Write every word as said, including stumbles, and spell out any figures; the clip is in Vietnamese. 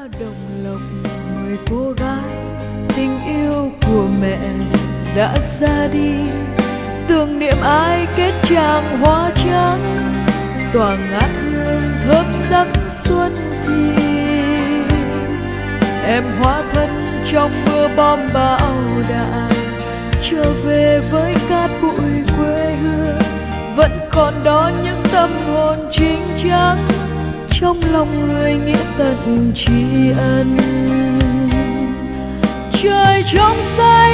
đồng lộc người cô gái tình yêu của mẹ đã ra đi, tưởng niệm ai kết tràng hoa trắng tỏa ngát hương thơm sắc xuân thì em hóa thân trong mưa bom bão đạn trở về với cát bụi quê hương, vẫn còn đó những tâm hồn chính chắn trong lòng người nghĩa tận tri ân. Trời trong xanh